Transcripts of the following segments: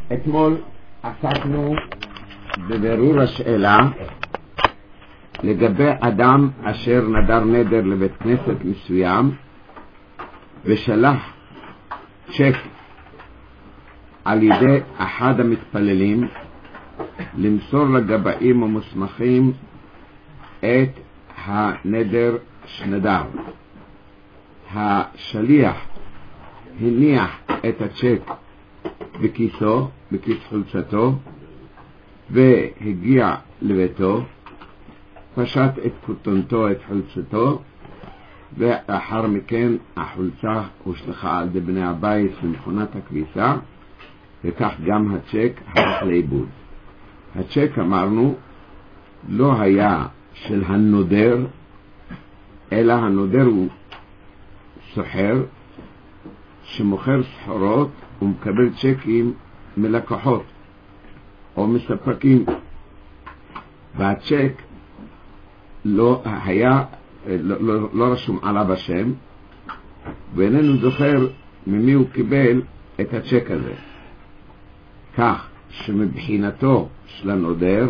אתמול עסקנו בבירור השאלה לגבי אדם אשר נדר נדר לבית כנסת מסוים ושלח צ'ק על ידי אחד המתפללים למסור לגבאים המוסמכים את הנדר שנדר. השליח הניח את הצ'ק בכיסו, בכיס חולצתו, והגיע לביתו, פשט את כותנתו, את חולצתו, ואחר מכן החולצה הושלכה על ידי בני הבית למכונת הכביסה, וכך גם הצ'ק הלך לאיבוד. הצ'ק, אמרנו, לא היה של הנודר, אלא הנודר הוא סוחר שמוכר סחורות ומקבל צ'קים מלקוחות או מספקים, והצ'ק לא היה, לא רשום עליו השם, ואיננו זוכר ממי הוא קיבל את הצ'ק הזה, כך שמבחינתו של הנודר,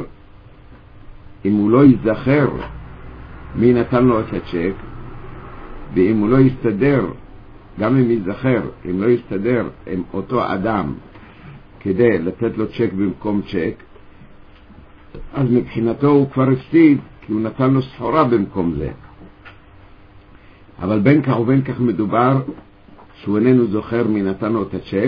אם הוא לא יזכר מי נתן לו את הצ'ק, ואם הוא לא יסתדר, גם אם יזכר, אם לא יסתדר עם אותו אדם כדי לתת לו צ'ק במקום צ'ק, אז מבחינתו הוא כבר הפסיד, כי הוא נתן לו סחורה במקום זה. אבל בין כך ובין כך מדובר שהוא איננו זוכר מי נתן לו את הצ'ק,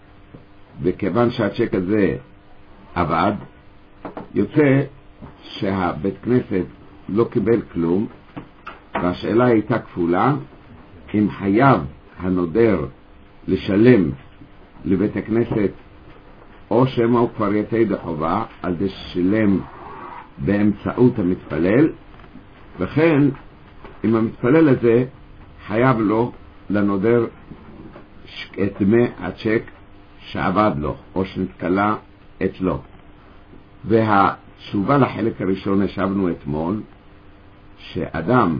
וכיוון שהצ'ק הזה עבד, יוצא שהבית כנסת לא קיבל כלום, והשאלה הייתה כפולה, אם חייב הנודר לשלם לבית הכנסת, או שמא הוא כבר יצא ידי חובה על זה ששילם באמצעות המתפלל, וכן אם המתפלל הזה חייב לו לנודר את דמי הצ'ק שעבד לו או שנתקלה אצלו. והתשובה לחלק הראשון ישבנו אתמול, שאדם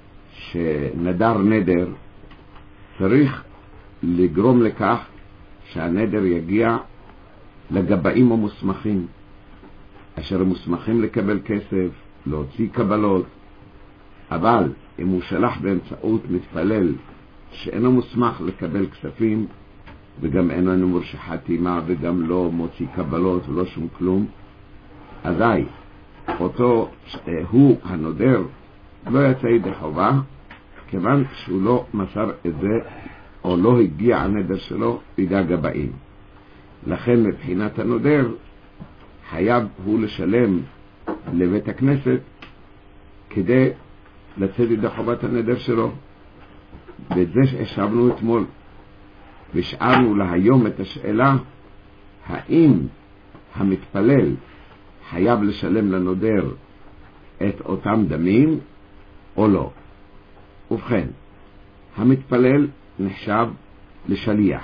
שנדר נדר צריך לגרום לכך שהנדר יגיע לגבאים המוסמכים, אשר הם מוסמכים לקבל כסף, להוציא קבלות. אבל אם הוא שלח באמצעות מתפלל שאינו מוסמך לקבל כספים, וגם אינו מורשה חתימה, וגם לא מוציא קבלות ולא שום כלום, אזי אותו הוא הנודר לא יצא ידי חובה, כיוון שהוא לא מסר את זה או לא הגיע הנדר שלו בידי הגבאים. לכן מבחינת הנודר חייב הוא לשלם לבית הכנסת כדי לצאת ידי חובת הנדר שלו. ואת זה שהשבנו אתמול, ושאלנו להיום את השאלה, האם המתפלל חייב לשלם לנודר את אותם דמים או לא. ובכן, המתפלל נחשב לשליח,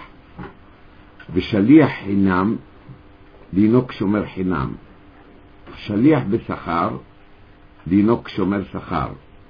ושליח חינם דינו כשומר חינם, שליח בשכר דינו כשומר שכר,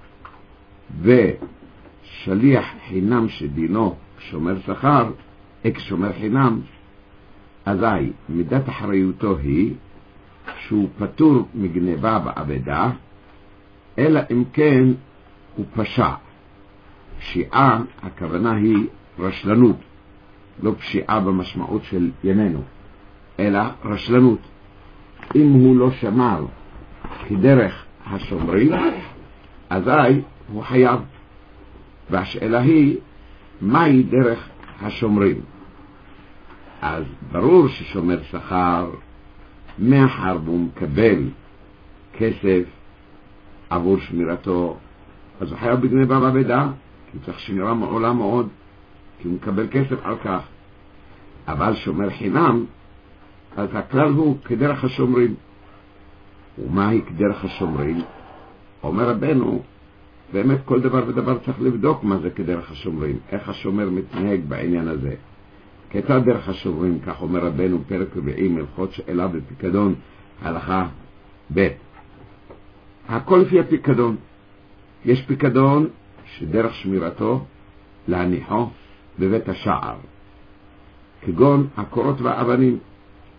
ושליח חינם שדינו כשומר שכר כשומר חינם, אזי מידת אחריותו היא שהוא פטור מגניבה בעבדה, אלא אם כן הוא פשע. פשיעה, הכוונה היא רשלנות, לא פשיעה במשמעות של ימינו, אלא רשלנות. אם הוא לא שמר כדרך השומרים, אזי הוא חייב. והשאלה היא, מהי דרך השומרים? אז ברור ששומר שכר, מאחר והוא מקבל כסף עבור שמירתו, אז הוא חייב בגניבה בעבדה, כי צריך שמירה מעולה מאוד, כי הוא מקבל כסף על כך. אבל שומר חינם, אז הכלל הוא כדרך השומרים. ומהי כדרך השומרים? אומר רבנו, באמת כל דבר ודבר צריך לבדוק מה זה כדרך השומרים, איך השומר מתנהג בעניין הזה. כיצד דרך השומרים? כך אומר רבנו פרק רביעי מלכות שאלה ופיקדון, הלכה ב'. הכל לפי הפיקדון. יש פיקדון שדרך שמירתו להניחו בבית השער, כגון הקורות והאבנים.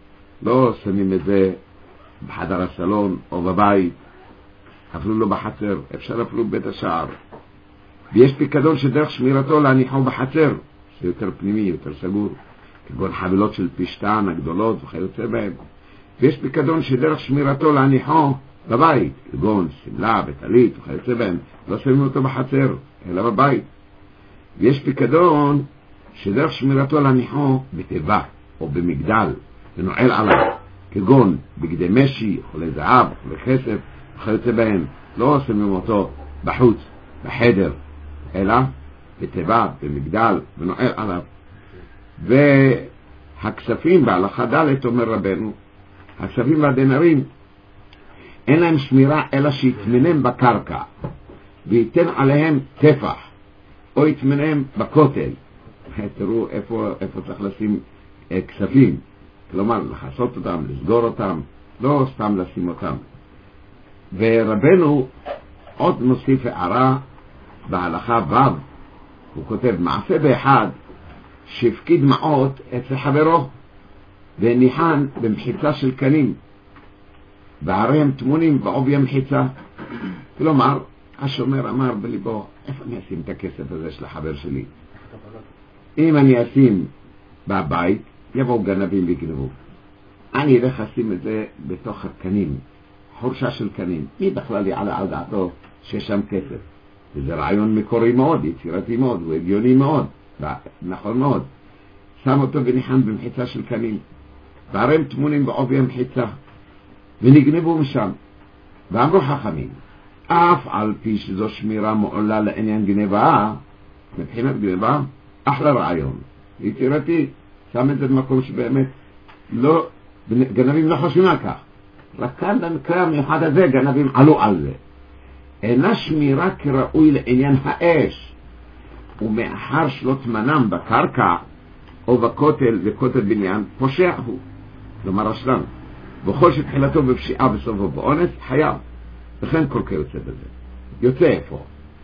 לא שמים את זה בחדר הסלון או בבית, אפילו לא בחצר, אפשר אפילו בית השער. ויש פיקדון שדרך שמירתו להניחו בחצר, שיותר פנימי, יותר סגור, כגון חבילות של פשטן הגדולות וכיוצא בהם. ויש פיקדון שדרך שמירתו להניחו בבית, כגון סמלה וטלית וכיוצא בהם, לא שמים אותו בחצר, אלא בבית. ויש פיקדון שדרך שמירתו להניחו בתיבה או במגדל, ונועל עליו, כגון בגדי משי, חולי זהב, חולי כסף וכיוצא בהם, לא שמים אותו בחוץ, בחדר, אלא בתיבה, במגדל, ונועל עליו. והכספים בהלכה ד' אומר רבנו, הכספים והדינרים אין להם שמירה אלא שיתמנם בקרקע וייתן עליהם טפח או יתמנם בכותל. תראו איפה צריך לשים כספים, כלומר לחסות אותם, לסגור אותם, לא סתם לשים אותם. ורבנו עוד מוסיף הערה בהלכה ו', הוא כותב מעשה באחד שהפקיד מעות אצל חברו וניחן במחיצה של קנים והרי הם תמונים בעובי המחיצה. כלומר השומר אמר בליבו, איפה אני אשים את הכסף הזה של החבר שלי? אם אני אשים בבית יבואו גנבים ויגנבו, אני אלך אשים את זה בתוך הקנים, חורשה של קנים. מי בכלל יעלה על דעתו שיש שם כסף? וזה רעיון מקורי מאוד, יצירתי מאוד, הוא הגיוני מאוד, נכון מאוד. שם אותו וניחן במחיצה של קנים והרי הם תמונים בעובי המחיצה ונגנבו משם. ואמרו חכמים, אף על פי שזו שמירה מעולה לעניין גנבה, מבחינת גנבה אחלה רעיון יצירתי, שם את זה במקום שבאמת לא, גנבים לא חושבים על כך, רק כאן במקרה המיוחד הזה גנבים עלו על זה. אינה שמירה כראוי לעניין האש, ומאחר שלא תמנם בקרקע או בכותל, וכותל בניין פושע הוא, כלומר רשלן, בכל שתחילתו בפשיעה בסופו באונס חייב. וכן כל כיוצא בזה. יוצא איפה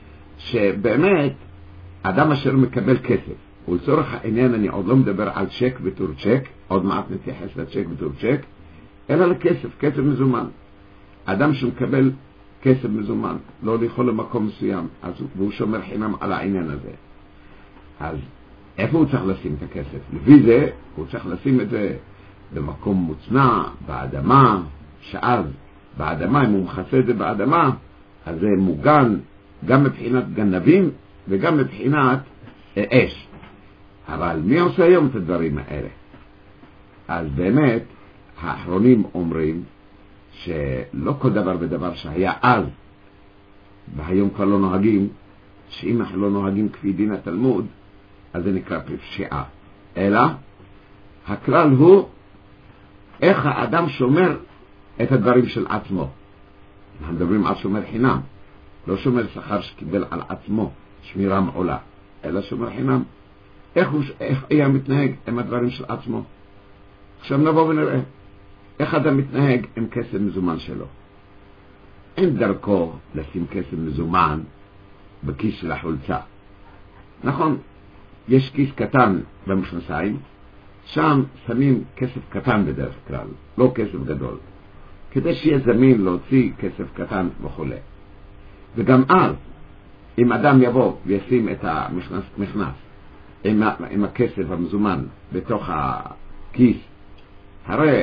שבאמת אדם אשר מקבל כסף, ולצורך העניין אני עוד לא מדבר על צ'ק בתור צ'ק, עוד מעט נתייחס לצ'ק בתור צ'ק, אלא לכסף, כסף מזומן. אדם שמקבל כסף מזומן, לא יכול למקום מסוים, והוא שומר חינם על העניין הזה, אז איפה הוא צריך לשים את הכסף? לפי זה הוא צריך לשים את זה במקום מוצנע, באדמה, שאז באדמה, אם הוא מכסה את זה באדמה, אז זה מוגן גם מבחינת גנבים וגם מבחינת אש. אבל מי עושה היום את הדברים האלה? אז באמת האחרונים אומרים שלא כל דבר ודבר שהיה אז והיום כבר לא נוהגים, שאם אנחנו לא נוהגים כפי דין התלמוד אז זה נקרא פשיעה, אלא הכלל הוא איך האדם שומר את הדברים של עצמו. אנחנו מדברים על שומר חינם, לא שומר שכר שקיבל על עצמו שמירה מעולה, אלא שומר חינם. איך היה מתנהג עם הדברים של עצמו? עכשיו נבוא ונראה איך אדם מתנהג עם כסף מזומן שלו. אין דרכו לשים כסף מזומן בכיס של החולצה. נכון, יש כיס קטן במכנסיים, שם שמים כסף קטן בדרך כלל, לא כסף גדול, כדי שיהיה זמין להוציא כסף קטן וכו'. וגם אז, אם אדם יבוא וישים את המכנס עם הכסף המזומן בתוך הכיס, הרי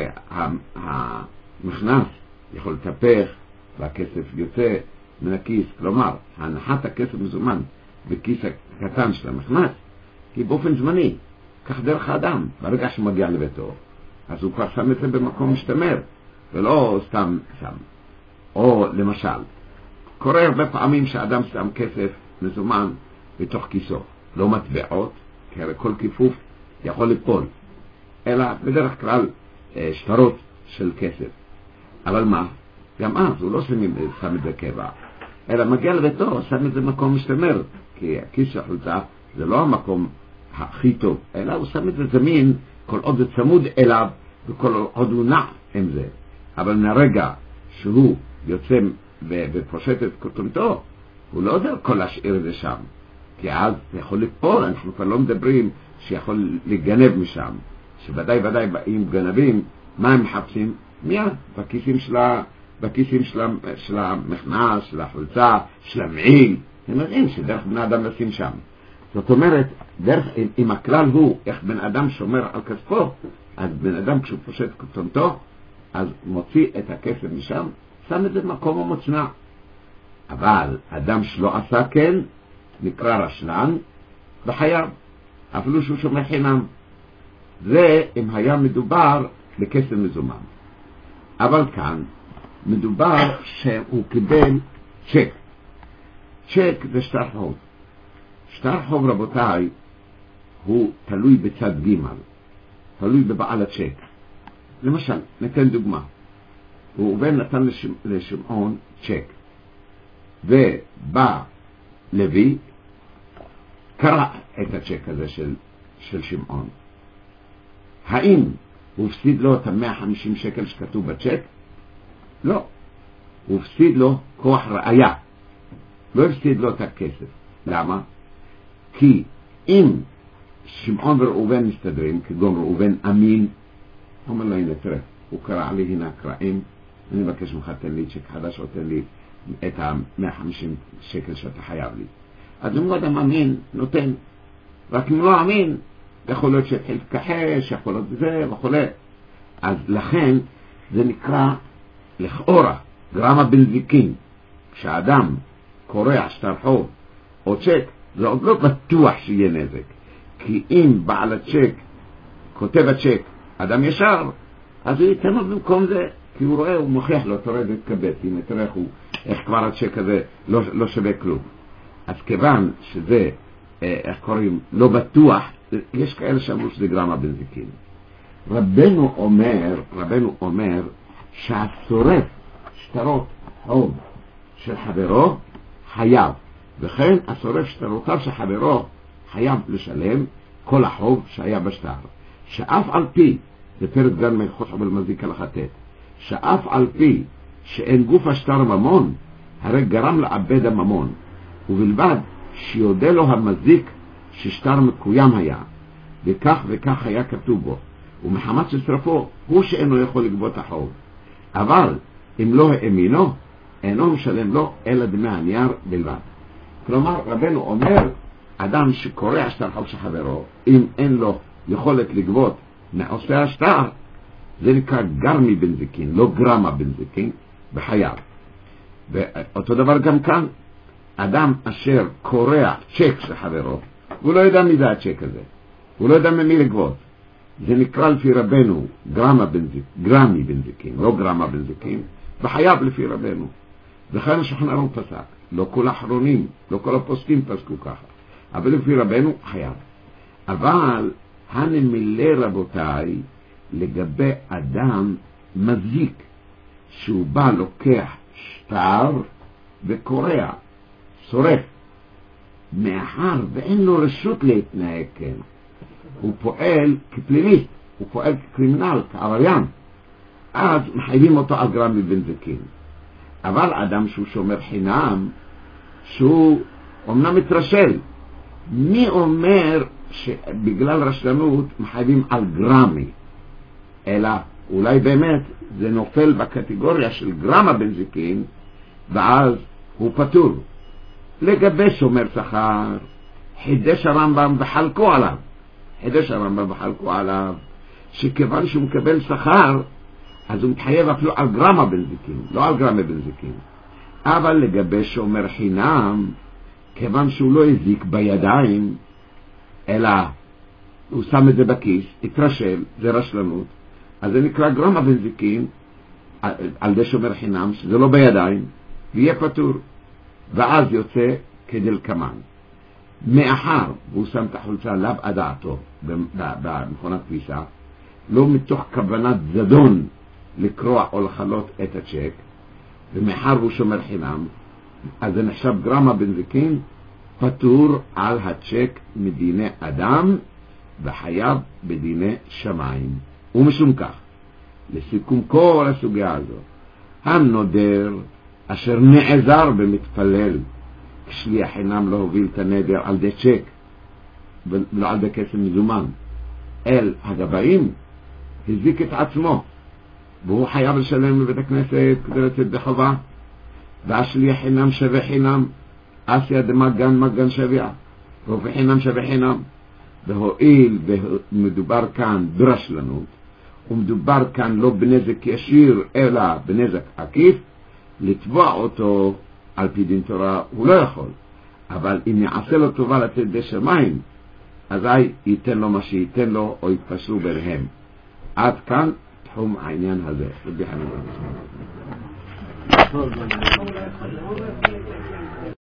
המכנס יכול לטפח והכסף יוצא מן הכיס. כלומר, הנחת הכסף מזומן בכיס הקטן של המכנס היא באופן זמני, כך דרך האדם. ברגע שמגיע לביתו, אז הוא כבר שם את זה במקום משתמר, ולא סתם שם. או למשל, קורה הרבה פעמים שאדם שם כסף מזומן בתוך כיסו, לא מטבעות, כי הרי כל כיפוף יכול ליפול, אלא בדרך כלל שטרות של כסף. אבל מה? גם אז הוא לא שם את זה קבע, אלא מגיע לביתו, שם את זה במקום משתמר, כי הכיס של החולצה זה לא המקום הכי טוב, אלא הוא שם את זה זמין כל עוד זה צמוד אליו וכל עוד הוא נע עם זה. אבל מהרגע שהוא יוצא ופושט את כותנתו, הוא לא יודע כל להשאיר את זה שם, כי אז זה יכול ליפול. אנחנו כבר לא מדברים שיכול לגנב משם, שוודאי באים גנבים מה הם מחפשים? מיד, בכיסים של המכנס, של החולצה, של המעיל. הם יודעים שדרך בני אדם לשים שם. זאת אומרת, אם הכלל הוא איך בן אדם שומר על כספו, אז בן אדם כשהוא פושט כתונתו, אז מוציא את הכסף משם, שם את זה במקום המוצנע. אבל אדם שלא עשה כן, נקרא רשלן, וחייב, אפילו שהוא שומר חינם. זה אם היה מדובר בכסף מזומן. אבל כאן מדובר שהוא קיבל צ'ק. צ'ק זה שטר חוב. שטר חוב, רבותיי, הוא תלוי בצד ג', תלוי בבעל הצ'ק. למשל, ניתן דוגמה. ראובן נתן לשמעון צ'ק, ובא לוי, קרא את הצ'ק הזה של שמעון. האם הוא הפסיד לו את 150 שקל שכתוב בצ'ק? לא. הוא הפסיד לו כוח ראיה. לא הפסיד לו את הכסף. למה? כי אם שמעון וראובן מסתדרים, כגון ראובן אמין, הוא אומר לו, הנה תראה, הוא קרא לי, הנה הקראים, אני מבקש ממך, תן לי צ'ק חדש, או תן לי את ה-150 שקל שאתה חייב לי. אז אם הוא אדם אמין, נותן. רק אם לא אמין, יכול להיות שהתחיל כחש, יכול להיות זה וכו'. אז לכן זה נקרא לכאורה גרמה בנזיקין. כשאדם קורע שטר חוב או צ'ק, זה עוד לא בטוח שיהיה נזק. כי אם בעל הצ'ק כותב הצ'ק אדם ישר, אז הוא ייתן לו במקום זה, כי הוא רואה, הוא מוכיח לו, תראה זה התקבץ, הנה תראה איך כבר הצ'ק הזה לא שווה כלום. אז כיוון שזה, איך קוראים, לא בטוח, יש כאלה שאמרו שזה גרמה בנזיקין. רבנו אומר שהשורף שטרות חוב של חברו חייב, וכן השורף שטרותיו של חברו חייב לשלם כל החוב שהיה בשטר. שאף על פי, זה פרק גן מלכות חבל מזיק על החטאת, שאף על פי שאין גוף השטר ממון, הרי גרם לאבד הממון, ובלבד שיודע לו המזיק ששטר מקוים היה, וכך וכך היה כתוב בו, ומחמת ששרפו הוא שאינו יכול לגבות החוב. אבל אם לא האמינו, אינו משלם לו אלא דמי הנייר בלבד. כלומר, רבנו אומר, אדם שקורע שטר חוב של חברו, אם אין לו יכולת לגבות מעושה השטר, זה נקרא גרמי בנזיקין, לא גרמה בנזיקין, בחייו. ואותו דבר גם כאן, אדם אשר קורע צ'ק של חברו, הוא לא יודע מי זה הצ'ק הזה, הוא לא יודע ממי לגבות. זה נקרא לפי רבנו גרמי בנזיקין, לא גרמה בנזיקין, בחייו לפי רבנו. וכאן השולחן ערוך פסק, לא כל האחרונים, לא כל הפוסקים פסקו ככה, אבל לפי רבנו חייב. אבל הנמילה, רבותיי, לגבי אדם מזיק, שהוא בא לוקח שטר וקורע, שורף, מאחר ואין לו רשות להתנהג כן, הוא פועל כפליליסט, הוא פועל כקרימינל, כעבריין, אז מחייבים אותו על גרמי בנזיקין. אבל אדם שהוא שומר חינם, שהוא אומנם מתרשל, מי אומר שבגלל רשלנות מחייבים על גרמי? אלא אולי באמת זה נופל בקטגוריה של גרמה בנזיקין, ואז הוא פטור. לגבי שומר שכר, חידש הרמב"ם וחלקו עליו, שכיוון שהוא מקבל שכר, אז הוא מתחייב אפילו על גרמה בנזיקין, לא על גרמה בנזיקין. אבל לגבי שומר חינם, כיוון שהוא לא הזיק בידיים, אלא הוא שם את זה בכיס, התרשל, זה רשלנות, אז זה נקרא גרמה בנזיקין, על זה שומר חינם, שזה לא בידיים, ויהיה פטור. ואז יוצא כדלקמן. מאחר והוא שם את החולצה לאו הדעתו במכונת כביסה, לא מתוך כוונת זדון לקרוע או לחלות את הצ'ק, ומאחר והוא שומר חינם, אז זה נחשב גרמה בנזיקין, פטור על הצ'ק מדיני אדם וחייב בדיני שמיים. ומשום כך, לסיכום כל הסוגיה הזאת, הנודר אשר נעזר במתפלל כשליח חינם לא הוביל את הנדר על די צ'ק ולא על די כסף מזומן אל הגבאים, הזיק את עצמו, והוא חייב לשלם לבית הכנסת כדי לצאת בחובה, והשליח חינם שווה חינם, אסיה דמגן מגן שווה, רופא חינם שווה חינם. והואיל ומדובר כאן ברשלנות, ומדובר כאן לא בנזק ישיר אלא בנזק עקיף, לתבוע אותו על פי דין תורה הוא לא יכול, אבל אם יעשה לו טובה לתת בשמיים, אזי ייתן לו מה שייתן לו או יתפשרו ביניהם. עד כאן תחום העניין הזה. רבי חנן.